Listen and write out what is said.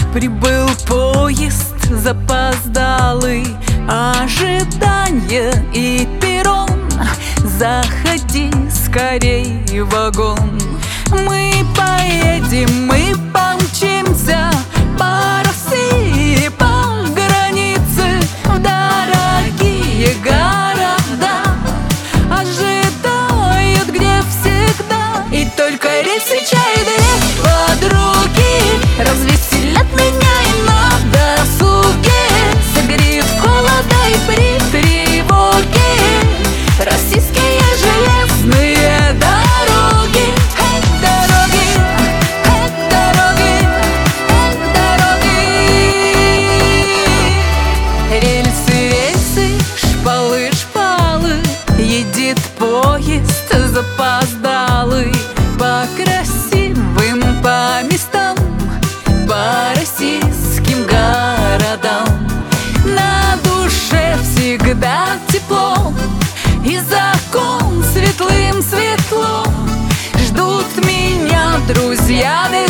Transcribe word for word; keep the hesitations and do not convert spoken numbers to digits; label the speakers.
Speaker 1: Прибыл поезд запоздалый, ожидание и перрон. Заходи скорей в вагон. Мы поедем, мы помчимся по России, по границе, в дорогие города. Ожидают, где всегда, и только рельсы, чай, две подруги развеселят меня и на досуге, согреют холода и при тревоге. Российские железные дороги, эх, дороги, эх, дороги, эх, дороги. Рельсы, рельсы, шпалы, шпалы, едет поезд запоздалый по красивым, по местам, по российским городам. На душе всегда тепло, и закон светлым светло. Ждут меня друзья.